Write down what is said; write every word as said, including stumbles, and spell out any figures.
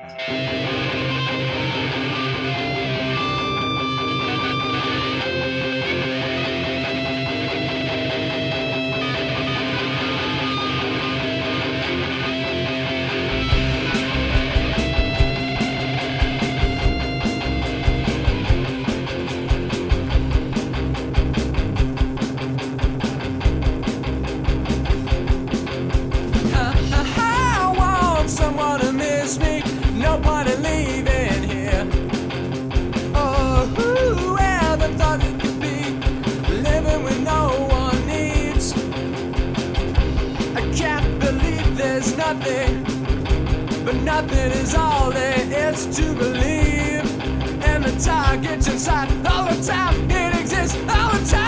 Nobody leaving here. Oh, whoever thought it could be living with no one needs. I can't believe there's nothing, but nothing is all there is to believe. And the target's inside all the time. It exists all the time.